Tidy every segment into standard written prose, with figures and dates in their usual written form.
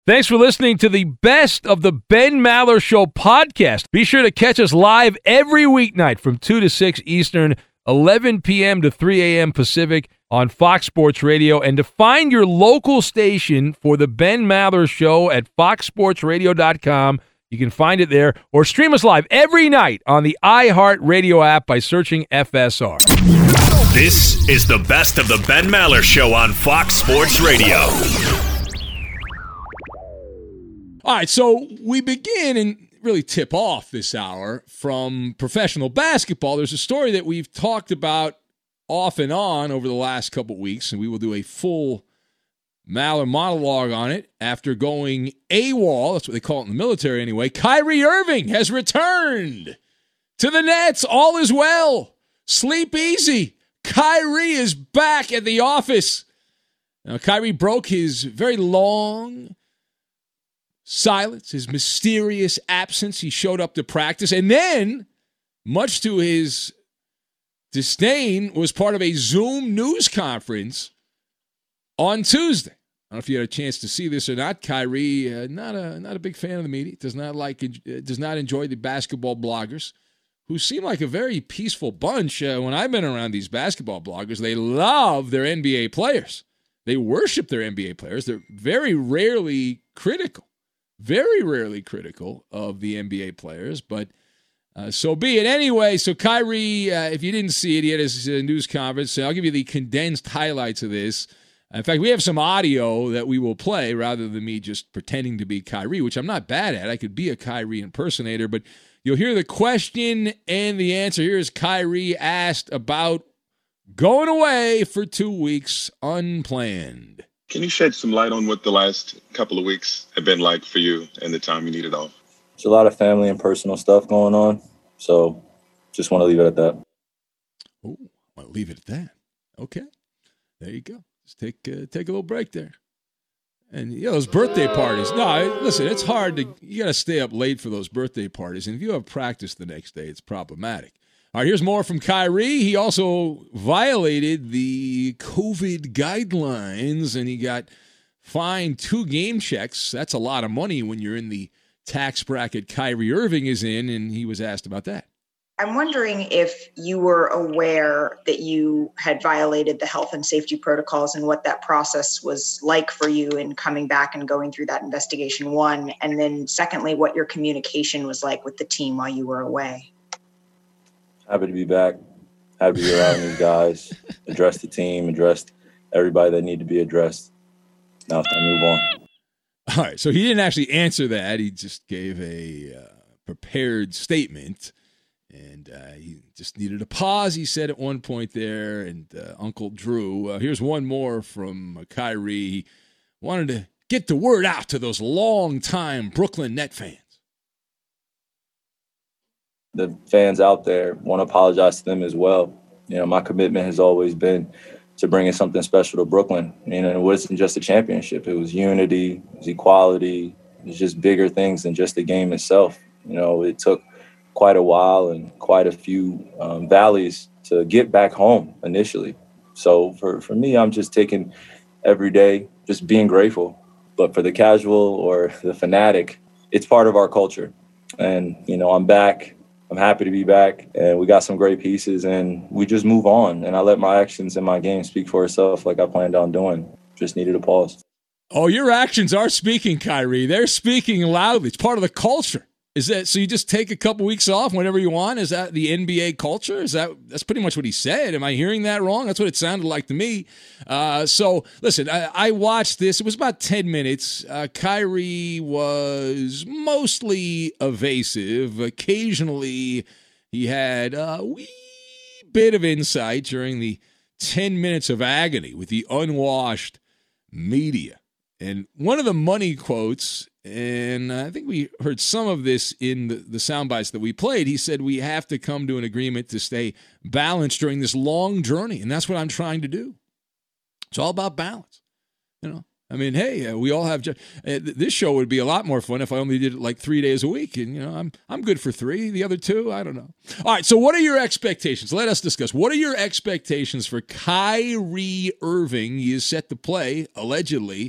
Thanks for listening to the Best of the Ben Maller Show podcast. Be sure to catch us live every weeknight from 2 to 6 Eastern, 11 p.m. to 3 a.m. Pacific on Fox Sports Radio. And to find your local station for the Ben Maller Show at foxsportsradio.com, you can find it there, or stream us live every night on the iHeartRadio app by searching FSR. This is the Best of the Ben Maller Show on Fox Sports Radio. All right, so we begin and really tip off this hour from professional basketball. There's a story that we've talked about off and on over the last couple weeks, and we will do a full Maller monologue on it after going AWOL. That's what they call it in the military anyway. Kyrie Irving has returned to the Nets. All is well. Sleep easy. Kyrie is back at the office. Now, Kyrie broke his very long silence, his mysterious absence. He showed up to practice, and then, much to his disdain, was part of a Zoom news conference on Tuesday. I don't know if you had a chance to see this or not. Kyrie, not a big fan of the media. Does not enjoy the basketball bloggers, who seem like a very peaceful bunch. When I've been around these basketball bloggers, they love their NBA players. They worship their NBA players. They're very rarely critical of the NBA players, but so be it. Anyway, so Kyrie, if you didn't see it, he had his news conference. So I'll give you the condensed highlights of this. In fact, we have some audio that we will play rather than me just pretending to be Kyrie, which I'm not bad at. I could be a Kyrie impersonator, but you'll hear the question and the answer. Here's Kyrie asked about going away for 2 weeks unplanned. Can you shed some light on what the last couple of weeks have been like for you and the time you needed off? There's a lot of family and personal stuff going on, so just want to leave it at that. Oh, I want to leave it at that. Okay, there you go. Just take a little break there. And, those birthday parties. No, listen, it's hard you got to stay up late for those birthday parties, and if you have practice the next day, it's problematic. All right, here's more from Kyrie. He also violated the COVID guidelines, and he got fined 2 game checks. That's a lot of money when you're in the tax bracket Kyrie Irving is in, and he was asked about that. I'm wondering if you were aware that you had violated the health and safety protocols and what that process was like for you in coming back and going through that investigation, one, and then secondly, what your communication was like with the team while you were away. Happy to be back. Happy to be around these guys, address the team, address everybody that need to be addressed. Now it's time to move on. All right, so he didn't actually answer that. He just gave a prepared statement, and he just needed a pause, he said at one point there, and Uncle Drew. Here's one more from Kyrie. He wanted to get the word out to those long-time Brooklyn Net fans. The fans out there, want to apologize to them as well. My commitment has always been to bringing something special to Brooklyn. It wasn't just a championship. It was unity, it was equality, it was just bigger things than just the game itself. It took quite a while and quite a few valleys to get back home initially. So for me, I'm just taking every day, just being grateful. But for the casual or the fanatic, it's part of our culture. And, I'm back. I'm happy to be back, and we got some great pieces, and we just move on. And I let my actions and my game speak for itself like I planned on doing. Just needed a pause. Oh, your actions are speaking, Kyrie. They're speaking loudly. It's part of the culture. Is that so? You just take a couple weeks off whenever you want? Is that the NBA culture? That's pretty much what he said? Am I hearing that wrong? That's what it sounded like to me. So listen, I watched this. It was about 10 minutes. Kyrie was mostly evasive. Occasionally, he had a wee bit of insight during the 10 minutes of agony with the unwashed media. And one of the money quotes, and I think we heard some of this in the sound bites that we played, he said we have to come to an agreement to stay balanced during this long journey, and that's what I'm trying to do. It's all about balance. Hey, we all have this show would be a lot more fun if I only did it like 3 days a week, and I'm good for 3. The other 2, I don't know. All right, so what are your expectations? Let us discuss. What are your expectations for Kyrie Irving? He is set to play, allegedly,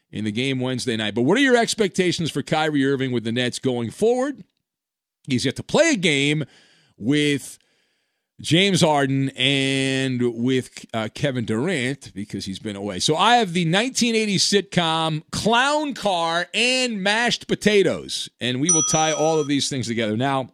in the game Wednesday night. But what are your expectations for Kyrie Irving with the Nets going forward? He's yet to play a game with James Harden and with Kevin Durant because he's been away. So I have the 1980s sitcom Clown Car and Mashed Potatoes, and we will tie all of these things together. Now,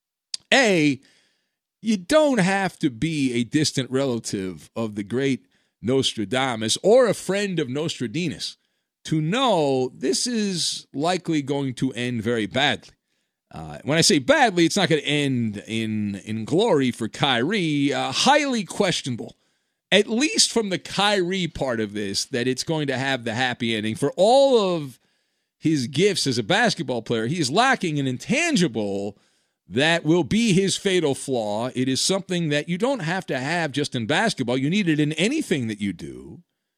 you don't have to be a distant relative of the great Nostradamus or a friend of Nostradamus to know this is likely going to end very badly. When I say badly, it's not going to end in glory for Kyrie. Highly questionable, at least from the Kyrie part of this, that it's going to have the happy ending. For all of his gifts as a basketball player, he is lacking an intangible that will be his fatal flaw. It is something that you don't have to have just in basketball. You need it in anything that you do.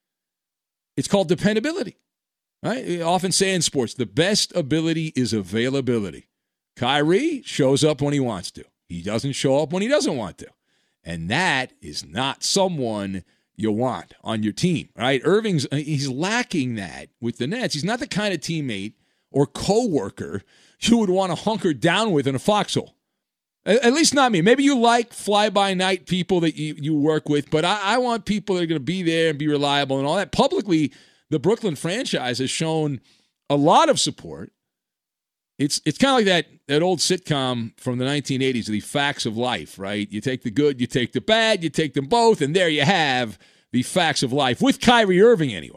It's called dependability. Right? We often say in sports, the best ability is availability. Kyrie shows up when he wants to. He doesn't show up when he doesn't want to. And that is not someone you want on your team, right? He's lacking that with the Nets. He's not the kind of teammate or coworker you would want to hunker down with in a foxhole. At least not me. Maybe you like fly-by-night people that you work with, but I want people that are going to be there and be reliable and all that. Publicly, the Brooklyn franchise has shown a lot of support. It's kind of like that old sitcom from the 1980s, The Facts of Life, right? You take the good, you take the bad, you take them both, and there you have the facts of life, with Kyrie Irving anyway.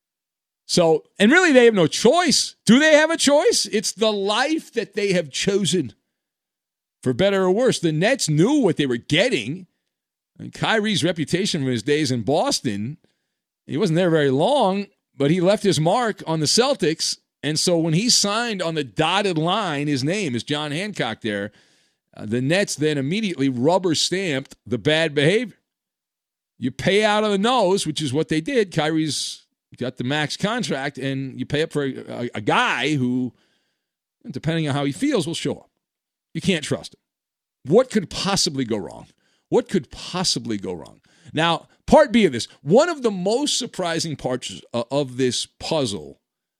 So, and really they have no choice. Do they have a choice? It's the life that they have chosen, for better or worse. The Nets knew what they were getting. And Kyrie's reputation from his days in Boston, he wasn't there very long, but he left his mark on the Celtics. And so when he signed on the dotted line, his name is John Hancock there, the Nets then immediately rubber-stamped the bad behavior. You pay out of the nose, which is what they did. Kyrie's got the max contract, and you pay up for a guy who, depending on how he feels, will show up. You can't trust him. What could possibly go wrong? What could possibly go wrong? Now, part B of this, one of the most surprising parts of this puzzle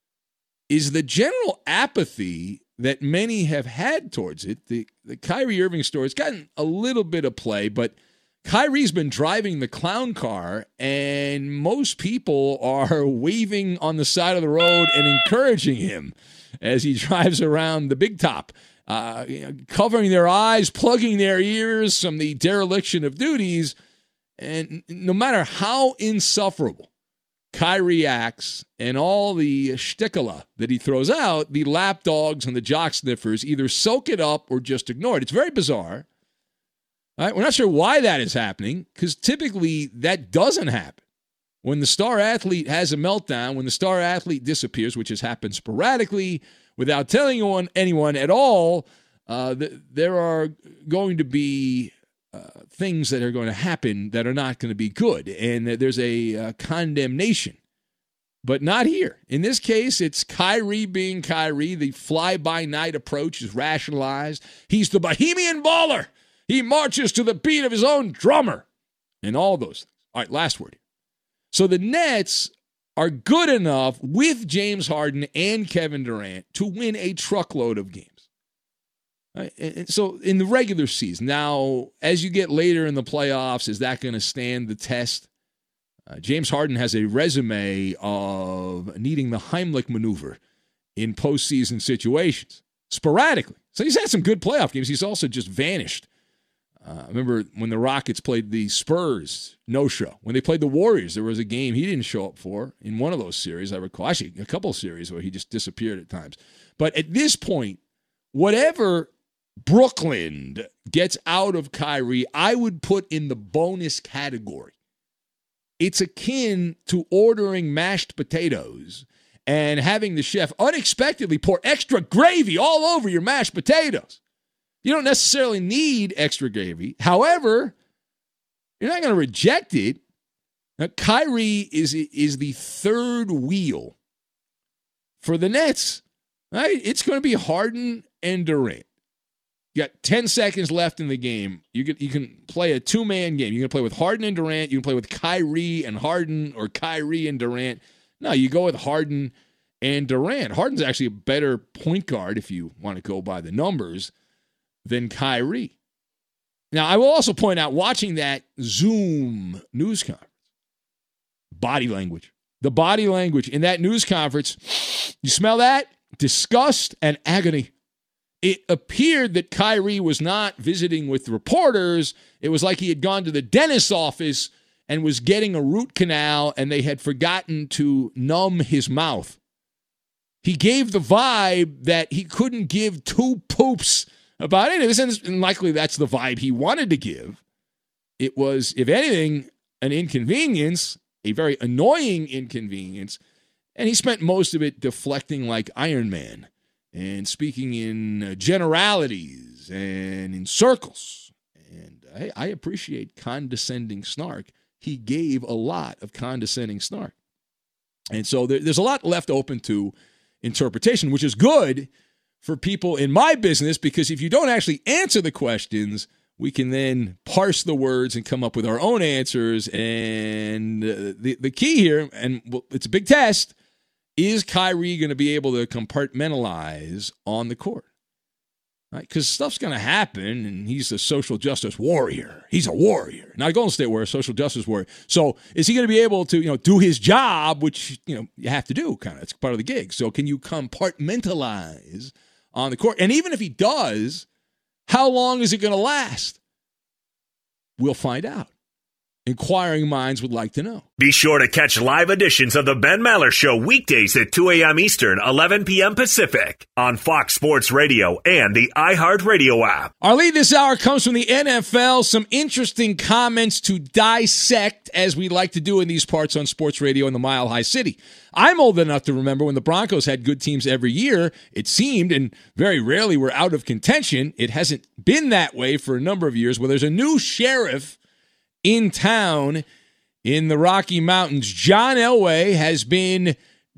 is the general apathy that many have had towards it. The Kyrie Irving story has gotten a little bit of play, but Kyrie's been driving the clown car, and most people are waving on the side of the road and encouraging him as he drives around the big top, covering their eyes, plugging their ears from the dereliction of duties. And no matter how insufferable Kyrie acts and all the shtickala that he throws out, the lapdogs and the jock sniffers either soak it up or just ignore it. It's very bizarre. All right? We're not sure why that is happening, because typically that doesn't happen. When the star athlete has a meltdown, when the star athlete disappears, which has happened sporadically without telling anyone at all, there are going to be things that are going to happen that are not going to be good, and there's a condemnation. But not here. In this case, it's Kyrie being Kyrie. The fly-by-night approach is rationalized. He's the Bohemian baller. He marches to the beat of his own drummer, and all those things. All right, last word here. So the Nets are good enough with James Harden and Kevin Durant to win a truckload of games. Right? And so in the regular season, now as you get later in the playoffs, is that going to stand the test? James Harden has a resume of needing the Heimlich maneuver in postseason situations, sporadically. So he's had some good playoff games. He's also just vanished. I remember when the Rockets played the Spurs, no-show. When they played the Warriors, there was a game he didn't show up for in one of those series, I recall. Actually, a couple of series where he just disappeared at times. But at this point, whatever Brooklyn gets out of Kyrie, I would put in the bonus category. It's akin to ordering mashed potatoes and having the chef unexpectedly pour extra gravy all over your mashed potatoes. You don't necessarily need extra gravy. However, you're not going to reject it. Now, Kyrie is the third wheel for the Nets. Right? It's going to be Harden and Durant. You got 10 seconds left in the game. You can play a two-man game. You can play with Harden and Durant. You can play with Kyrie and Harden or Kyrie and Durant. No, you go with Harden and Durant. Harden's actually a better point guard, if you want to go by the numbers, than Kyrie. Now, I will also point out, watching that Zoom news conference, body language. The body language in that news conference, you smell that? Disgust and agony. It appeared that Kyrie was not visiting with reporters. It was like he had gone to the dentist's office and was getting a root canal, and they had forgotten to numb his mouth. He gave the vibe that he couldn't give two poops about any of this, and likely that's the vibe he wanted to give. It was, if anything, an inconvenience, a very annoying inconvenience, and he spent most of it deflecting like Iron Man and speaking in generalities and in circles. And I appreciate condescending snark. He gave a lot of condescending snark. And so there's a lot left open to interpretation, which is good for people in my business, because if you don't actually answer the questions, we can then parse the words and come up with our own answers. And the key here, and it's a big test, is Kyrie going to be able to compartmentalize on the court? Right? Because stuff's going to happen, and he's a social justice warrior. He's a warrior, not a Golden State warrior, a social justice warrior. So is he going to be able to, do his job, which, you have to do, kind of. It's part of the gig. So can you compartmentalize on the court? And even if he does, how long is it going to last? We'll find out. Inquiring minds would like to know. Be sure to catch live editions of the Ben Maller Show weekdays at 2 a.m. Eastern, 11 p.m. Pacific on Fox Sports Radio and the iHeartRadio app. Our lead this hour comes from the NFL. Some interesting comments to dissect, as we like to do in these parts on Sports Radio in the Mile High City. I'm old enough to remember when the Broncos had good teams every year, it seemed, and very rarely were out of contention. It hasn't been that way for a number of years. Well, there's a new sheriff in town in the Rocky Mountains. John Elway has been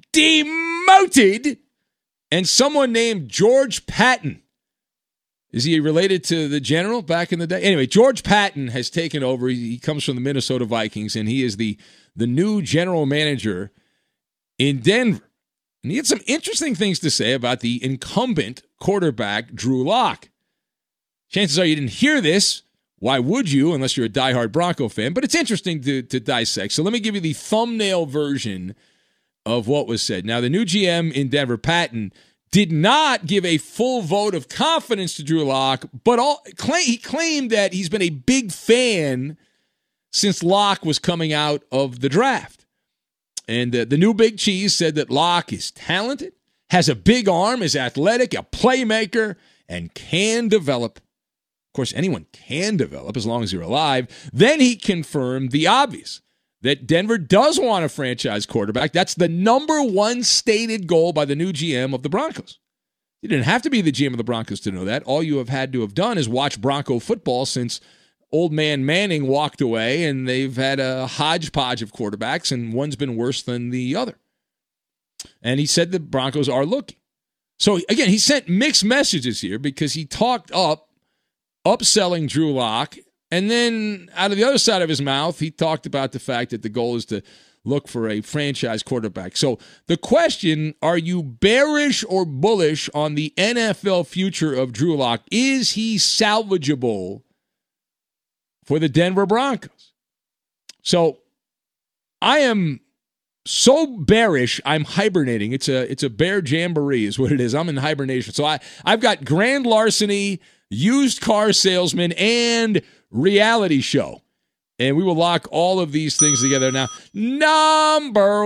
demoted, and someone named George Patton. Is he related to the general back in the day? Anyway, George Patton has taken over. He comes from the Minnesota Vikings, and he is the new general manager in Denver. And he had some interesting things to say about the incumbent quarterback, Drew Lock. Chances are you didn't hear this. Why would you, unless you're a diehard Bronco fan? But it's interesting to dissect. So let me give you the thumbnail version of what was said. Now, the new GM in Denver, Patton, did not give a full vote of confidence to Drew Lock, but he claimed that he's been a big fan since Lock was coming out of the draft. And the new Big Cheese said that Lock is talented, has a big arm, is athletic, a playmaker, and can develop. Of course, anyone can develop as long as you're alive. Then he confirmed the obvious, that Denver does want a franchise quarterback. That's the number one stated goal by the new GM of the Broncos. You didn't have to be the GM of the Broncos to know that. All you have had to have done is watch Bronco football since old man Manning walked away, and they've had a hodgepodge of quarterbacks, and one's been worse than the other. And he said the Broncos are looking. So, again, he sent mixed messages here because he talked upselling Drew Lock, and then out of the other side of his mouth, he talked about the fact that the goal is to look for a franchise quarterback. So the question, are you bearish or bullish on the NFL future of Drew Lock? Is he salvageable for the Denver Broncos? So I am so bearish, I'm hibernating. It's a bear jamboree is what it is. I'm in hibernation. So I've got grand larceny, used car salesman, and reality show. And we will lock all of these things together now. Number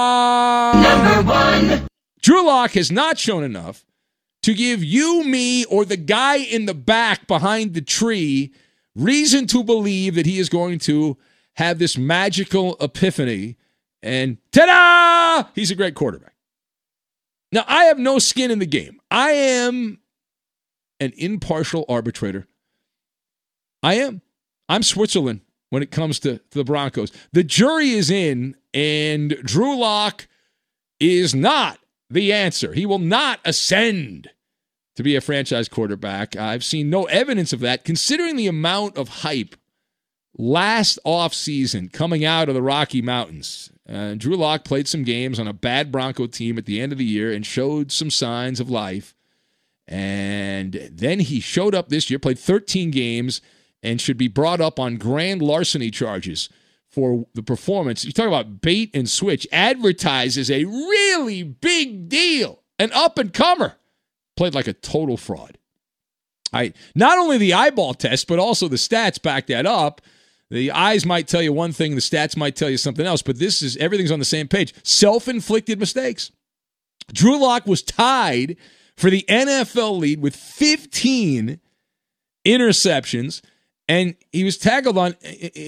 one. Drew Lock has not shown enough to give you, me, or the guy in the back behind the tree reason to believe that he is going to have this magical epiphany and ta-da! He's a great quarterback. Now, I have no skin in the game. I am an impartial arbitrator. I'm Switzerland when it comes to the Broncos. The jury is in, and Drew Lock is not the answer. He will not ascend to be a franchise quarterback. I've seen no evidence of that, considering the amount of hype last offseason, coming out of the Rocky Mountains, Drew Lock played some games on a bad Bronco team at the end of the year and showed some signs of life. And then he showed up this year, played 13 games, and should be brought up on grand larceny charges for the performance. You talk about bait and switch. Advertised a really big deal, an up-and-comer. Played like a total fraud. Not only the eyeball test, but also the stats back that up. The eyes might tell you one thing, the stats might tell you something else, but everything's on the same page. Self-inflicted mistakes. Drew Lock was tied for the NFL lead with 15 interceptions, and he was tacked on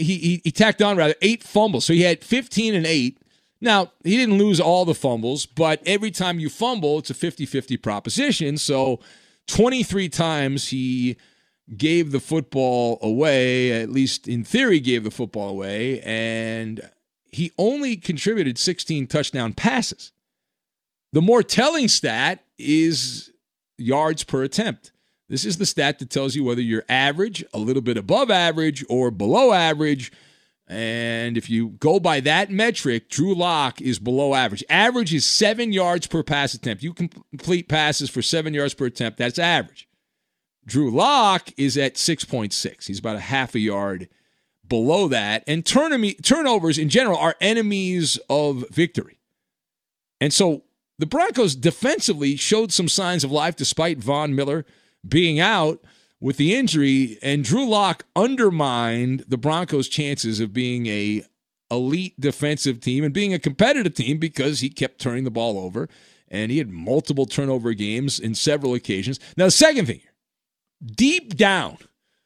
8 fumbles. So he had 15 and 8. Now, he didn't lose all the fumbles, but every time you fumble, it's a 50-50 proposition. So 23 times he gave the football away, at least in theory gave the football away, and he only contributed 16 touchdown passes. The more telling stat is yards per attempt. This is the stat that tells you whether you're average, a little bit above average, or below average. And if you go by that metric, Drew Lock is below average. Average is 7 yards per pass attempt. You complete passes for 7 yards per attempt. That's average. Drew Lock is at 6.6. He's about a half a yard below that. And turnovers in general are enemies of victory. And so the Broncos defensively showed some signs of life despite Von Miller being out with the injury, and Drew Lock undermined the Broncos' chances of being a elite defensive team and being a competitive team because he kept turning the ball over, and he had multiple turnover games in several occasions. Now, the second thing here, deep down,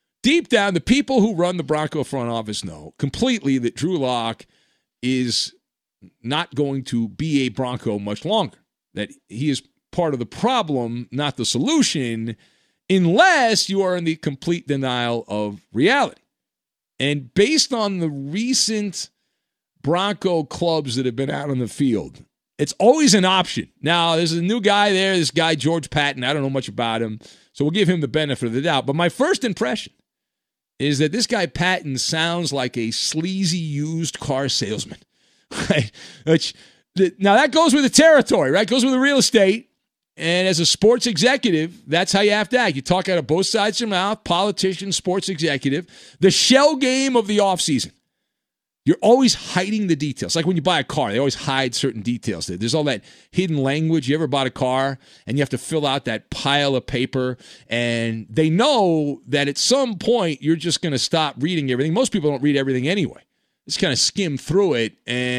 the people who run the Bronco front office know completely that Drew Lock is not going to be a Bronco much longer, that he is part of the problem, not the solution, unless you are in the complete denial of reality. And based on the recent Bronco clubs that have been out on the field, it's always an option. Now, there's a new guy there, this guy, George Patton. I don't know much about him, so we'll give him the benefit of the doubt. But my first impression is that this guy Patton sounds like a sleazy used car salesman. Right? Now, that goes with the territory, right? Goes with the real estate. And as a sports executive, that's how you have to act. You talk out of both sides of your mouth, politician, sports executive. The shell game of the offseason. You're always hiding the details. Like when you buy a car, they always hide certain details. There's all that hidden language. You ever bought a car and you have to fill out that pile of paper, and they know that at some point you're just going to stop reading everything. Most people don't read everything anyway. Just kind of skim through it.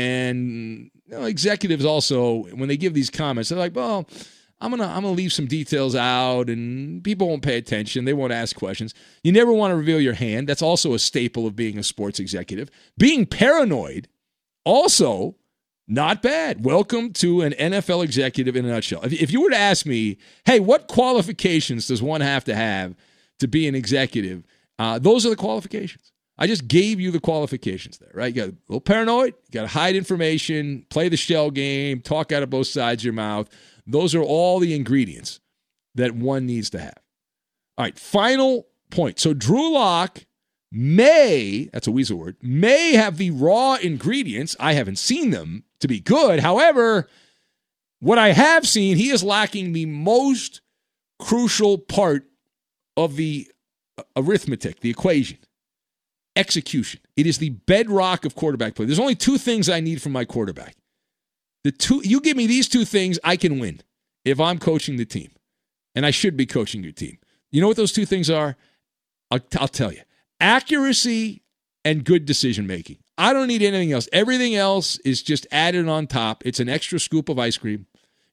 And executives also, when they give these comments, they're like, well, I'm gonna leave some details out, and people won't pay attention. They won't ask questions. You never want to reveal your hand. That's also a staple of being a sports executive. Being paranoid, also not bad. Welcome to an NFL executive in a nutshell. If you were to ask me, hey, what qualifications does one have to be an executive? Those are the qualifications. I just gave you the qualifications there, right? You got a little paranoid, you got to hide information, play the shell game, talk out of both sides of your mouth. Those are all the ingredients that one needs to have. All right, final point. So Drew Lock may, that's a weasel word, may have the raw ingredients, I haven't seen them, to be good. However, what I have seen, he is lacking the most crucial part of the arithmetic, the equation. Execution. It is the bedrock of quarterback play. There's only 2 things I need from my quarterback. You give me these 2 things, I can win if I'm coaching the team. And I should be coaching your team. You know what those 2 things are? I'll tell you. Accuracy and good decision-making. I don't need anything else. Everything else is just added on top. It's an extra scoop of ice cream.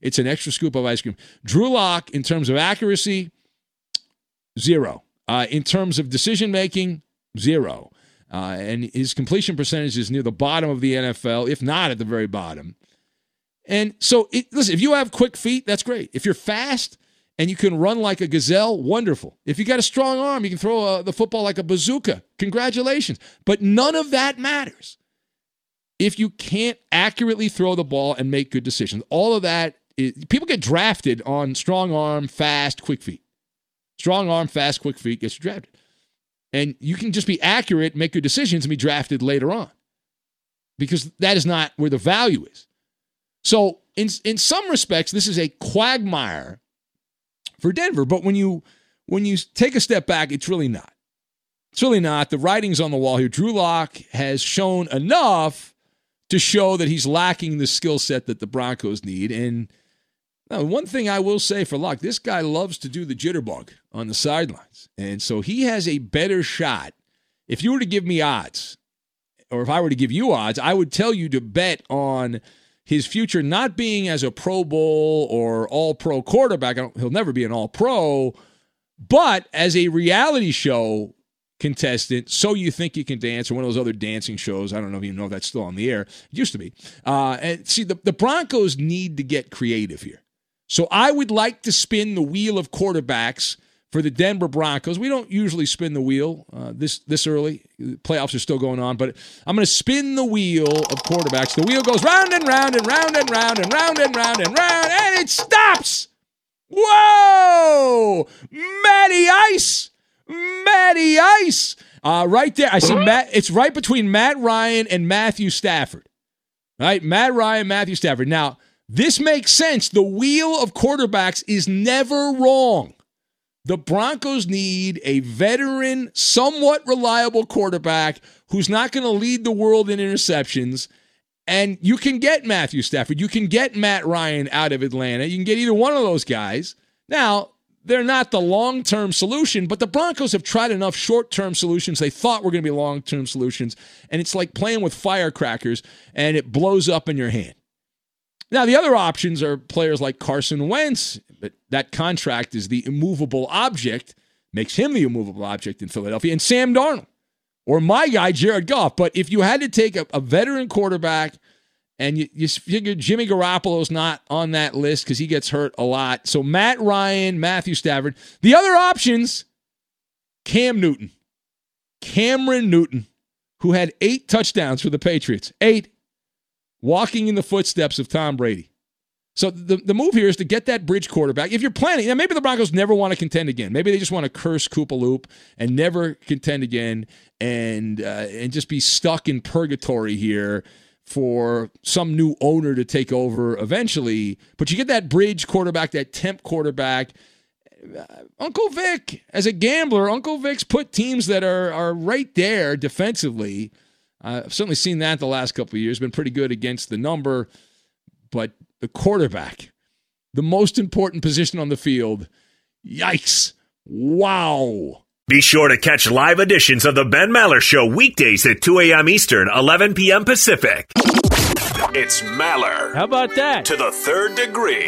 Drew Lock, in terms of accuracy, 0. In terms of decision-making, 0. And his completion percentage is near the bottom of the NFL, if not at the very bottom. And so, listen, if you have quick feet, that's great. If you're fast and you can run like a gazelle, wonderful. If you got a strong arm, you can throw the football like a bazooka. Congratulations. But none of that matters if you can't accurately throw the ball and make good decisions. All of that, people get drafted on strong arm, fast, quick feet. Strong arm, fast, quick feet gets you drafted. And you can just be accurate, make your decisions, and be drafted later on. Because that is not where the value is. So in some respects, this is a quagmire for Denver. But when you take a step back, it's really not. It's really not. The writing's on the wall here. Drew Lock has shown enough to show that he's lacking the skill set that the Broncos need. And now, one thing I will say for Lock, this guy loves to do the jitterbug on the sidelines. And so he has a better shot. If you were to give me odds, or if I were to give you odds, I would tell you to bet on his future not being as a Pro Bowl or All-Pro quarterback. He'll never be an All-Pro, but as a reality show contestant, So You Think You Can Dance, or one of those other dancing shows. I don't even know if that's still on the air. It used to be. And see, the Broncos need to get creative here. So I would like to spin the wheel of quarterbacks for the Denver Broncos. We don't usually spin the wheel this early. The playoffs are still going on, but I'm going to spin the wheel of quarterbacks. The wheel goes round and round and round and round and round and round and round, and it stops. Whoa! Matty Ice! Matty Ice! Right there. I see Matt. It's right between Matt Ryan and Matthew Stafford. Right? Matt Ryan, Matthew Stafford. Now, this makes sense. The wheel of quarterbacks is never wrong. The Broncos need a veteran, somewhat reliable quarterback who's not going to lead the world in interceptions. And you can get Matthew Stafford. You can get Matt Ryan out of Atlanta. You can get either one of those guys. Now, they're not the long-term solution, but the Broncos have tried enough short-term solutions they thought were going to be long-term solutions, and it's like playing with firecrackers, and it blows up in your hand. Now, the other options are players like Carson Wentz, but that contract is the immovable object, makes him the immovable object in Philadelphia, and Sam Darnold, or my guy, Jared Goff. But if you had to take a veteran quarterback, and you figure Jimmy Garoppolo's not on that list because he gets hurt a lot. So Matt Ryan, Matthew Stafford. The other options, Cameron Newton, who had 8 touchdowns for the Patriots. 8. Walking in the footsteps of Tom Brady. So the move here is to get that bridge quarterback. If you're planning, now maybe the Broncos never want to contend again. Maybe they just want to curse Koopa Loop and never contend again and just be stuck in purgatory here for some new owner to take over eventually. But you get that bridge quarterback, that temp quarterback. Uncle Vic, as a gambler, Uncle Vic's put teams that are right there defensively. I've certainly seen that the last couple of years. Been pretty good against the number. But the quarterback, the most important position on the field, yikes. Wow. Be sure to catch live editions of the Ben Maller Show weekdays at 2 a.m. Eastern, 11 p.m. Pacific. It's Maller. How about that? To the third degree.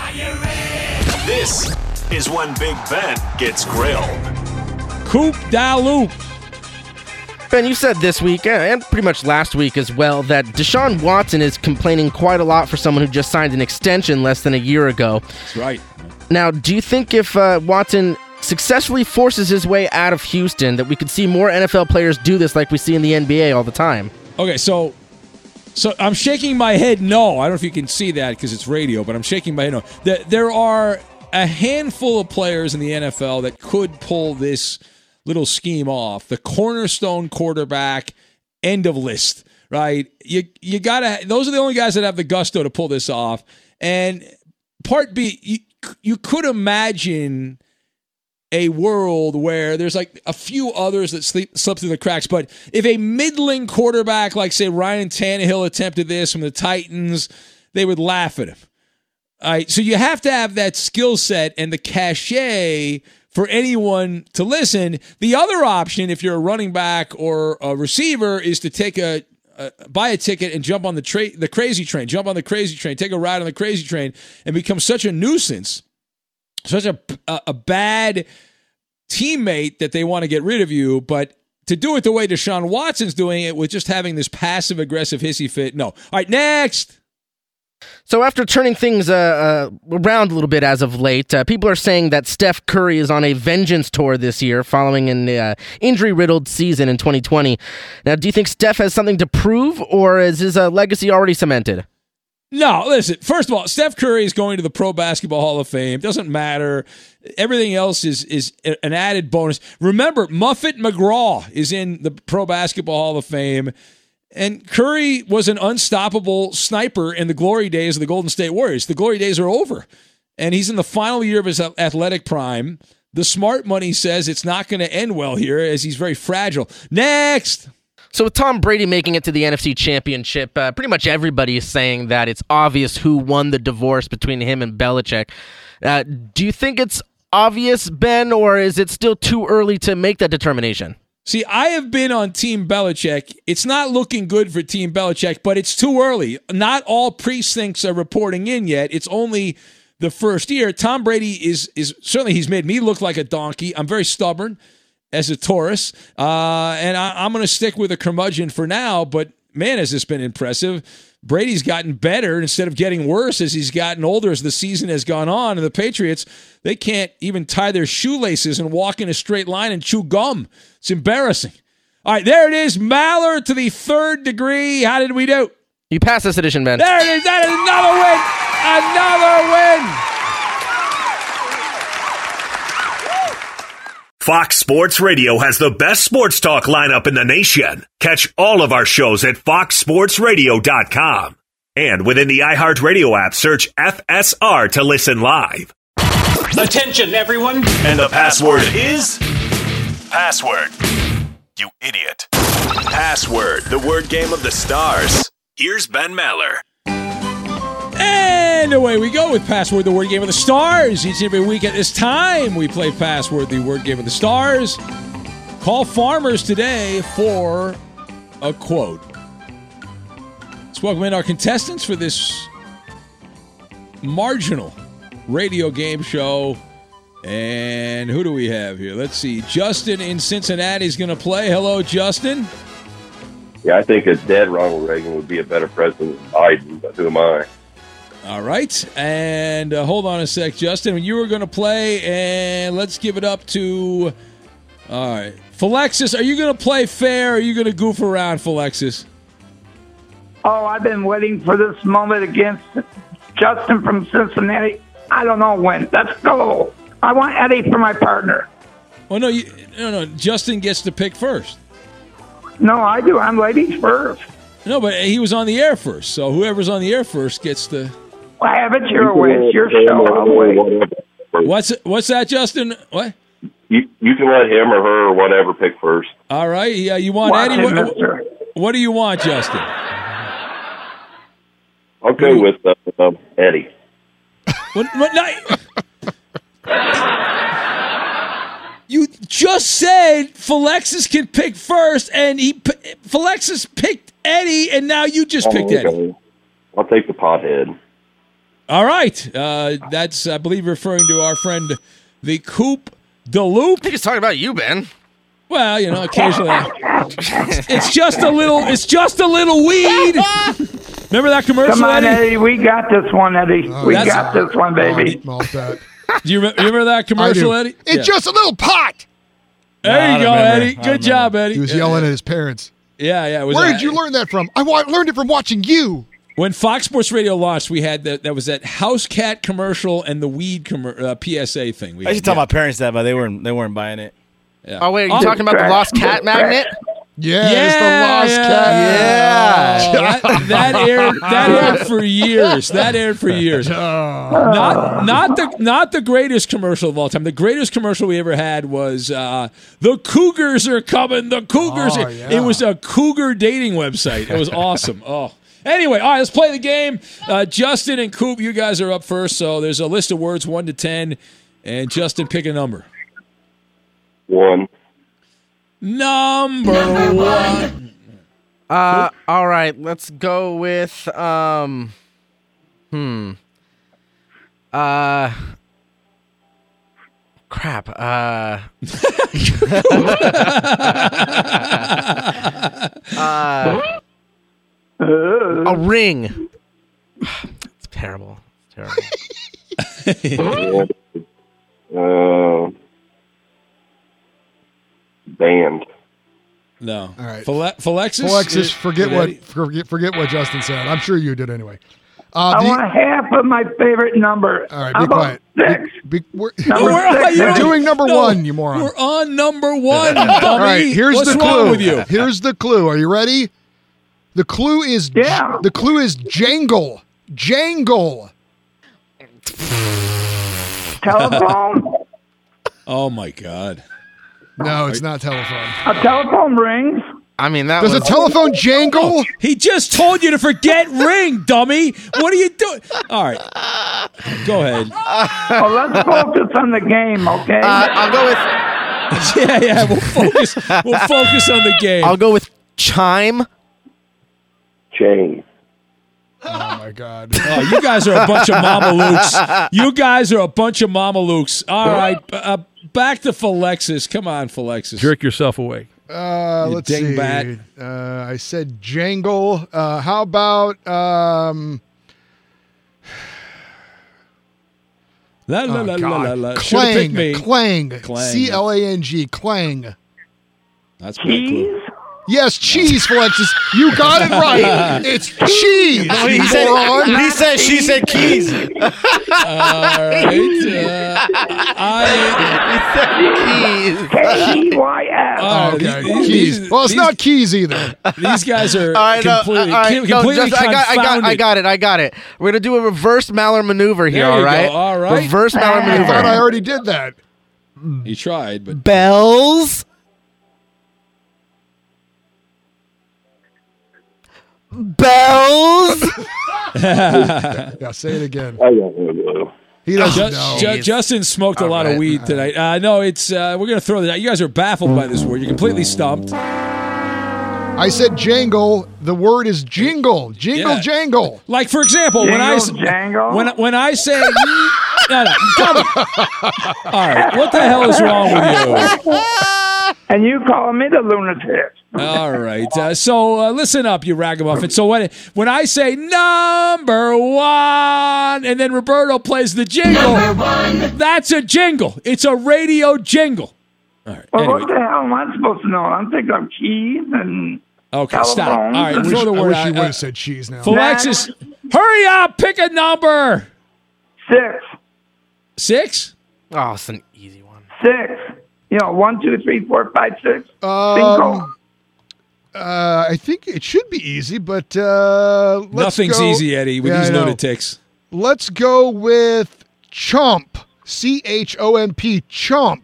This is when Big Ben gets grilled. Coop da Loop. Ben, you said this week, and pretty much last week as well, that Deshaun Watson is complaining quite a lot for someone who just signed an extension less than a year ago. That's right. Now, do you think if Watson successfully forces his way out of Houston, that we could see more NFL players do this like we see in the NBA all the time? Okay, so I'm shaking my head no. I don't know if you can see that because it's radio, but I'm shaking my head no. There are a handful of players in the NFL that could pull this little scheme off. The cornerstone quarterback, end of list, right? You gotta. Those are the only guys that have the gusto to pull this off. And part B, you could imagine a world where there's like a few others that slip through the cracks. But if a middling quarterback like, say, Ryan Tannehill attempted this from the Titans, they would laugh at him. All right, so you have to have that skill set and the cachet for anyone to listen. The other option, if you're a running back or a receiver, is to buy a ticket and jump on the crazy train. Jump on the crazy train, take a ride on the crazy train, and become such a nuisance, such a bad teammate that they want to get rid of you. But to do it the way Deshaun Watson's doing it, with just having this passive-aggressive hissy fit, no. All right, next. So after turning things around a little bit as of late, people are saying that Steph Curry is on a vengeance tour this year following an injury-riddled season in 2020. Now, do you think Steph has something to prove, or is his legacy already cemented? No, listen, first of all, Steph Curry is going to the Pro Basketball Hall of Fame. Doesn't matter. Everything else is an added bonus. Remember, Muffet McGraw is in the Pro Basketball Hall of Fame. And Curry was an unstoppable sniper in the glory days of the Golden State Warriors. The glory days are over. And he's in the final year of his athletic prime. The smart money says it's not going to end well here as he's very fragile. Next! So with Tom Brady making it to the NFC Championship, pretty much everybody is saying that it's obvious who won the divorce between him and Belichick. Do you think it's obvious, Ben, or is it still too early to make that determination? See, I have been on Team Belichick. It's not looking good for Team Belichick, but it's too early. Not all precincts are reporting in yet. It's only the first year. Tom Brady is certainly, he's made me look like a donkey. I'm very stubborn as a Taurus, and I'm going to stick with a curmudgeon for now, but man, has this been impressive. Brady's gotten better instead of getting worse as he's gotten older as the season has gone on, and the Patriots, they can't even tie their shoelaces and walk in a straight line and chew gum. It's embarrassing. All right, there it is. Maller to the third degree. How did we do? You passed this edition, Ben. There it is. That is another win. Fox Sports Radio has the best sports talk lineup in the nation. Catch all of our shows at foxsportsradio.com. And within the iHeartRadio app, search FSR to listen live. Attention, everyone. And the password is... Password. You idiot. Password, the word game of the stars. Here's Ben Maller. And away we go with Password, the word game of the stars. Each and every week at this time, we play Password, the word game of the stars. Call Farmers today for a quote. Let's welcome in our contestants for this marginal radio game show. And who do we have here? Let's see. Justin in Cincinnati is going to play. Hello, Justin. Yeah, I think a dead Ronald Reagan would be a better president than Biden, but who am I? All right. And hold on a sec, Justin. You were going to play, and let's give it up to, all right. Philexis, are you going to play fair, or are you going to goof around, Philexis? Oh, I've been waiting for this moment against Justin from Cincinnati. I don't know when. Let's go. I want Eddie for my partner. Oh, no, no. Justin gets to pick first. No, I do. I'm ladies first. No, but he was on the air first, so whoever's on the air first gets to... Well, have it your way. It's your show. I'll wait. What's that, Justin? What? You can let him or her or whatever pick first. All right. Yeah, you want Watch Eddie? him, What do you want, Justin? I'll go with Eddie. You just said Philexis can pick first, and Philexis picked Eddie, and now you just picked Eddie. I'll take the pothead. All right. That's, I believe, referring to our friend, the Coop de Loop. I think he's talking about you, Ben. Well, occasionally. It's just a little weed. Remember that commercial, Come on, Eddie. We got this one, Eddie. We got this one, baby. Do you remember that commercial, Eddie? It's just a little pot. There you go, Eddie. Good job, Eddie. He was yelling at his parents. Yeah. Where did you learn that from? I learned it from watching you. When Fox Sports Radio launched, we had that was that house cat commercial and the weed PSA thing. I used to tell my parents that, but they weren't buying it. Yeah. Oh, wait, are you talking about the Lost Cat Magnet? Yeah, it's the Lost Cat. Yeah. That aired for years. Not the greatest commercial of all time. The greatest commercial we ever had was the Cougars are coming. The Cougars. Yeah. It was a Cougar dating website. It was awesome. Oh. Anyway, all right, let's play the game. Justin and Coop, you guys are up first. So there's a list of words 1 to 10, and Justin, pick a number. 1. Number 1. All right, let's go with crap. A ring. It's terrible. Band. No. All right. Philexis, forget what Justin said. I'm sure you did anyway. I want half of my favorite number. All right, How be about quiet. 6? We're Number 6. doing number 1, you moron. We're on number 1, dummy. All right, here's What's the wrong clue. with you? Here's the clue. Are you ready? The clue is jangle. Jangle. Telephone? Oh, my God. No, it's not telephone. A telephone rings? I mean, that Does a telephone jangle? He just told you to forget ring, dummy. What are you doing? All right. Go ahead. Well, let's focus on the game, okay? I'll go with... Yeah, we'll focus on the game. I'll go with chime. Chain. Oh, my God. Oh, you guys are a bunch of mamalukes. You guys are a bunch of mamalukes. All right, back to Philexis. Come on, Philexis. Jerk yourself away. Let's see. dingbat. I said jangle. How about La la la la la la. clang? Me. Clang. Clang. C-L-A-N-G. Clang. That's pretty cool. Yes, cheese, Flexus. You got it right. It's cheese. No, he you said, moron. he said, she said keys. All right. K-E-Y-S. Okay, keys. Well, it's not keys either. These guys are All right, completely I got it. We're gonna do a reverse Maller maneuver here. There All you right. go, all right. Reverse Maller I maneuver. thought I already did that. You tried, but Bells. Bells. Yeah, say it again. I don't know. He doesn't know. Justin smoked a lot of weed tonight. No, it's we're gonna throw that out. You guys are baffled by this word. You're completely stumped. I said jangle. The word is jingle. Jingle, Yeah. jangle. Like for example, when I say no, dummy. All right, what the hell is wrong with you? And you calling me the lunatic. All right. So listen up, you ragamuffin. So when I say number 1 and then Roberto plays the jingle, that's a jingle. It's a radio jingle. All right. Well, Anyway. what the hell am I supposed to know? I'm thinking of keys and Okay, stop. All telephones. right, I throw the wish word you out. would have said cheese now. Philexis, hurry up. Pick a number. 6. 6? Oh, it's an easy one. 6. 1, 2, 3, 4, 5, 6. Cinco. I think it should be easy, but let's Nothing's go. easy, Eddie, with Yeah, these I know. lunatics. Let's go with chomp. C-H-O-M-P. Chomp.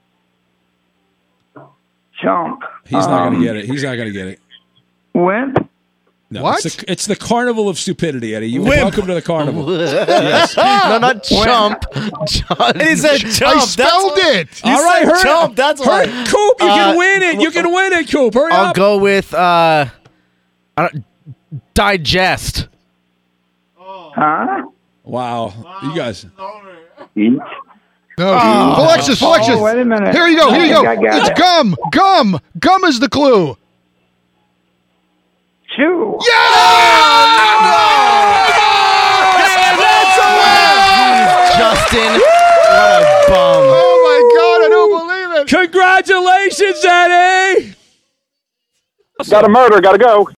Chomp. He's not going to get it. He's not going to get it. Wimp. No, What? It's the carnival of stupidity, Eddie. You're Wimp. welcome to the carnival. Yes. No, not chump. He said chump. I spelled it. All right, hurry chump. up. That's Hurry. why. Coop, you can win it. You can win it, Coop. Hurry I'll up. go with digest. Huh? Wow. You guys. Eat. No, Philexis. Oh, wait a minute. Here you go. Here you go. I got It's it. gum. Gum. Gum is the clue. Chew. Justin, what a bum. Oh my God! I don't believe it. Congratulations, Eddie. Got a murder. Got to go.